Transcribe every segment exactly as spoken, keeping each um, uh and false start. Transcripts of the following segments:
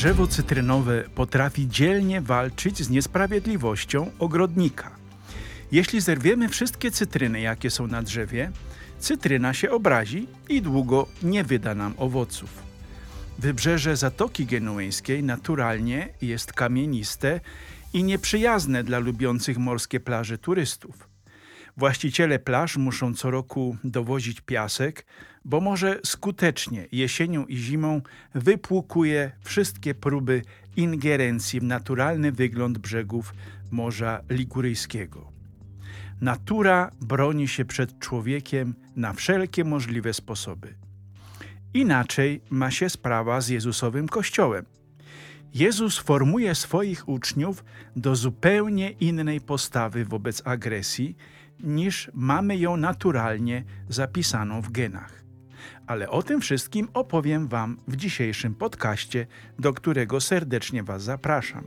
Drzewo cytrynowe potrafi dzielnie walczyć z niesprawiedliwością ogrodnika. Jeśli zerwiemy wszystkie cytryny, jakie są na drzewie, cytryna się obrazi i długo nie wyda nam owoców. Wybrzeże Zatoki Genueńskiej naturalnie jest kamieniste i nieprzyjazne dla lubiących morskie plaże turystów. Właściciele plaż muszą co roku dowozić piasek, bo morze skutecznie jesienią i zimą wypłukuje wszystkie próby ingerencji w naturalny wygląd brzegów Morza Liguryjskiego. Natura broni się przed człowiekiem na wszelkie możliwe sposoby. Inaczej ma się sprawa z Jezusowym Kościołem. Jezus formuje swoich uczniów do zupełnie innej postawy wobec agresji, niż mamy ją naturalnie zapisaną w genach. Ale o tym wszystkim opowiem Wam w dzisiejszym podcaście, do którego serdecznie Was zapraszam.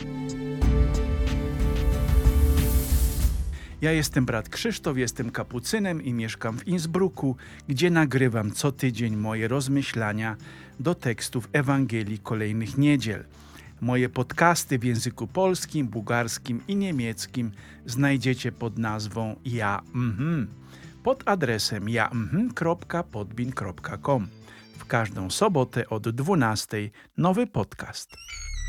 Ja jestem brat Krzysztof, jestem kapucynem i mieszkam w Innsbrucku, gdzie nagrywam co tydzień moje rozmyślania do tekstów Ewangelii kolejnych niedziel. Moje podcasty w języku polskim, bułgarskim i niemieckim znajdziecie pod nazwą Ja Mhm, pod adresem ja mhm kropka podbean kropka com. W każdą sobotę od dwunastej nowy podcast.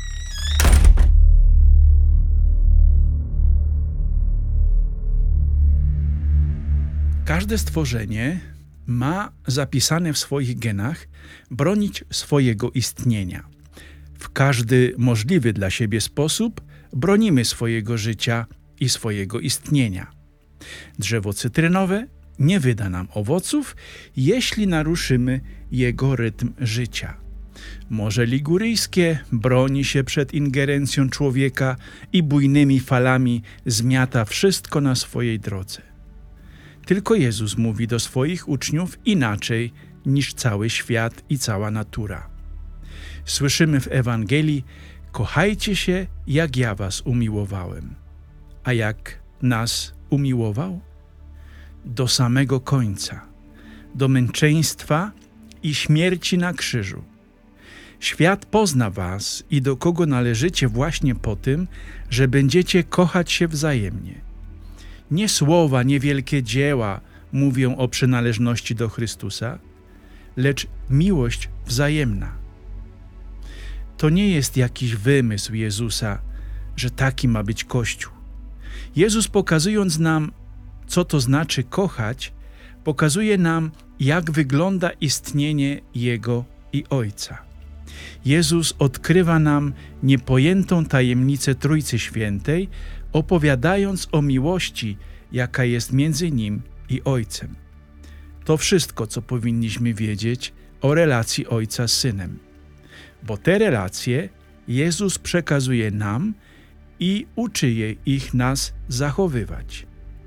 Każde stworzenie ma zapisane w swoich genach bronić swojego istnienia. W każdy możliwy dla siebie sposób bronimy swojego życia i swojego istnienia. Drzewo cytrynowe nie wyda nam owoców, jeśli naruszymy jego rytm życia. Morze Liguryjskie broni się przed ingerencją człowieka i bujnymi falami zmiata wszystko na swojej drodze. Tylko Jezus mówi do swoich uczniów inaczej niż cały świat i cała natura. Słyszymy w Ewangelii: kochajcie się, jak ja was umiłowałem. A jak nas umiłował? Do samego końca, do męczeństwa i śmierci na krzyżu. Świat pozna was i do kogo należycie właśnie po tym, że będziecie kochać się wzajemnie. Nie słowa, nie wielkie dzieła mówią o przynależności do Chrystusa, lecz miłość wzajemna. To nie jest jakiś wymysł Jezusa, że taki ma być Kościół. Jezus, pokazując nam, co to znaczy kochać, pokazuje nam, jak wygląda istnienie Jego i Ojca. Jezus odkrywa nam niepojętą tajemnicę Trójcy Świętej, opowiadając o miłości, jaka jest między Nim i Ojcem. To wszystko, co powinniśmy wiedzieć o relacji Ojca z Synem. Bo te relacje Jezus przekazuje nam i uczy je ich nas zachowywać.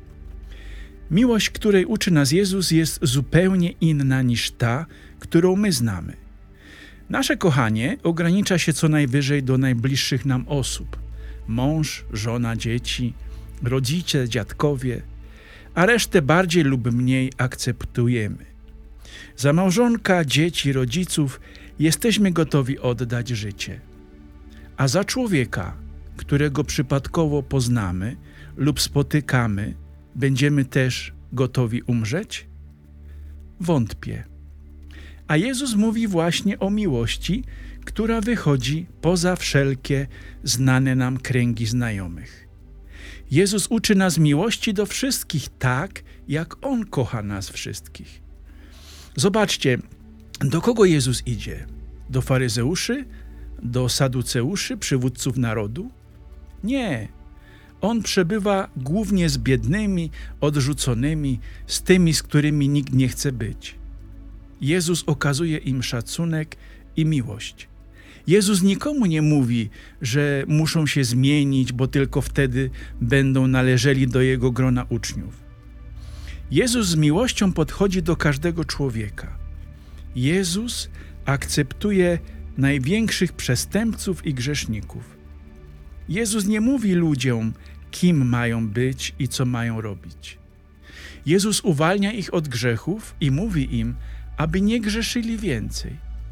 Miłość, której uczy nas Jezus, jest zupełnie inna niż ta, którą my znamy. Nasze kochanie ogranicza się co najwyżej do najbliższych nam osób: mąż, żona, dzieci, rodzice, dziadkowie, a resztę bardziej lub mniej akceptujemy. Za małżonka, dzieci, rodziców jesteśmy gotowi oddać życie. A za człowieka, którego przypadkowo poznamy lub spotykamy, będziemy też gotowi umrzeć? Wątpię. A Jezus mówi właśnie o miłości, która wychodzi poza wszelkie znane nam kręgi znajomych. Jezus uczy nas miłości do wszystkich tak, jak On kocha nas wszystkich. Zobaczcie, do kogo Jezus idzie? Do faryzeuszy? Do saduceuszy, przywódców narodu? Nie. On przebywa głównie z biednymi, odrzuconymi, z tymi, z którymi nikt nie chce być. Jezus okazuje im szacunek i miłość. Jezus nikomu nie mówi, że muszą się zmienić, bo tylko wtedy będą należeli do Jego grona uczniów. Jezus z miłością podchodzi do każdego człowieka. Jezus akceptuje największych przestępców i grzeszników. Jezus nie mówi ludziom, kim mają być i co mają robić. Jezus uwalnia ich od grzechów i mówi im, aby nie grzeszyli więcej.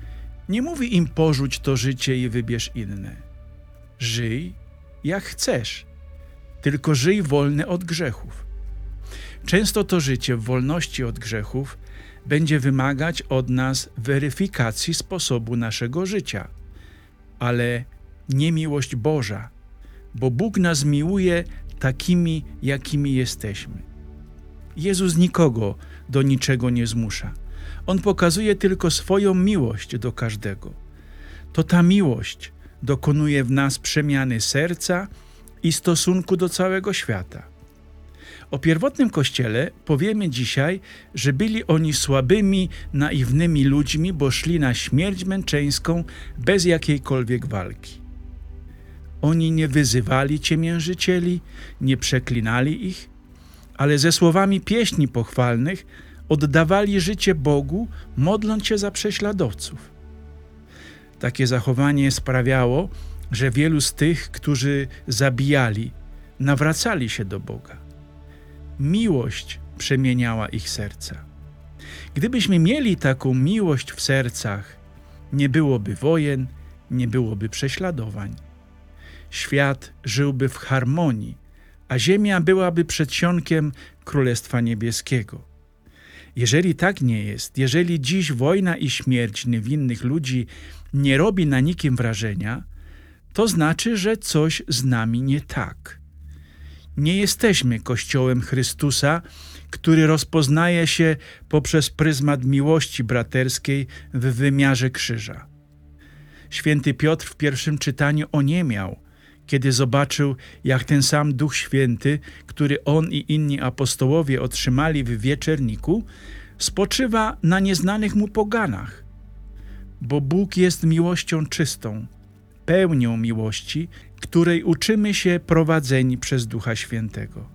Nie mówi im porzuć to życie i wybierz inne. Żyj jak chcesz, tylko żyj wolny od grzechów. Często to życie w wolności od grzechów będzie wymagać od nas weryfikacji sposobu naszego życia, ale nie miłość Boża, bo Bóg nas miłuje takimi, jakimi jesteśmy. Jezus nikogo do niczego nie zmusza. On pokazuje tylko swoją miłość do każdego. To ta miłość dokonuje w nas przemiany serca i stosunku do całego świata. O pierwotnym Kościele powiemy dzisiaj, że byli oni słabymi, naiwnymi ludźmi, bo szli na śmierć męczeńską bez jakiejkolwiek walki. Oni nie wyzywali ciemiężycieli, nie przeklinali ich, ale ze słowami pieśni pochwalnych oddawali życie Bogu, modląc się za prześladowców. Takie zachowanie sprawiało, że wielu z tych, którzy zabijali, nawracali się do Boga. Miłość przemieniała ich serca. Gdybyśmy mieli taką miłość w sercach, nie byłoby wojen, nie byłoby prześladowań. Świat żyłby w harmonii, a ziemia byłaby przedsionkiem Królestwa Niebieskiego. Jeżeli tak nie jest, jeżeli dziś wojna i śmierć niewinnych ludzi nie robi na nikim wrażenia, to znaczy, że coś z nami nie tak. Nie jesteśmy Kościołem Chrystusa, który rozpoznaje się poprzez pryzmat miłości braterskiej w wymiarze krzyża. Święty Piotr w pierwszym czytaniu oniemiał, kiedy zobaczył, jak ten sam Duch Święty, który on i inni apostołowie otrzymali w wieczerniku, spoczywa na nieznanych mu poganach. Bo Bóg jest miłością czystą, pełnią miłości, której uczymy się prowadzeni przez Ducha Świętego.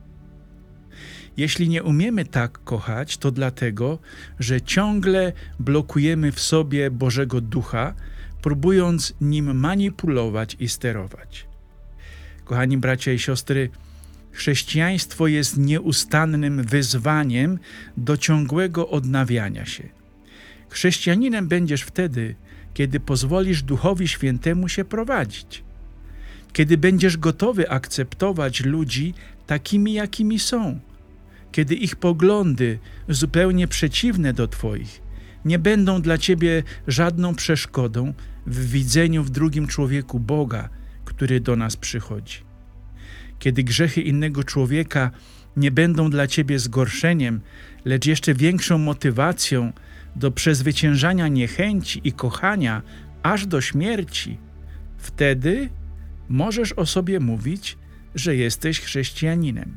Jeśli nie umiemy tak kochać, to dlatego, że ciągle blokujemy w sobie Bożego Ducha, próbując nim manipulować i sterować. Kochani bracia i siostry, chrześcijaństwo jest nieustannym wyzwaniem do ciągłego odnawiania się. Chrześcijaninem będziesz wtedy, kiedy pozwolisz Duchowi Świętemu się prowadzić. Kiedy będziesz gotowy akceptować ludzi takimi, jakimi są. Kiedy ich poglądy, zupełnie przeciwne do Twoich, nie będą dla Ciebie żadną przeszkodą w widzeniu w drugim człowieku Boga, który do nas przychodzi. Kiedy grzechy innego człowieka nie będą dla Ciebie zgorszeniem, lecz jeszcze większą motywacją do przezwyciężania niechęci i kochania aż do śmierci, wtedy możesz o sobie mówić, że jesteś chrześcijaninem.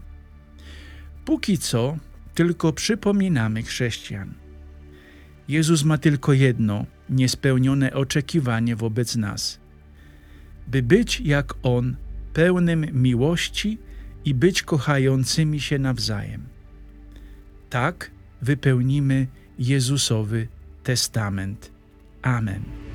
Póki co tylko przypominamy chrześcijan. Jezus ma tylko jedno niespełnione oczekiwanie wobec nas, by być jak On, pełnym miłości i być kochającymi się nawzajem. Tak wypełnimy Jezusowy testament. Amen.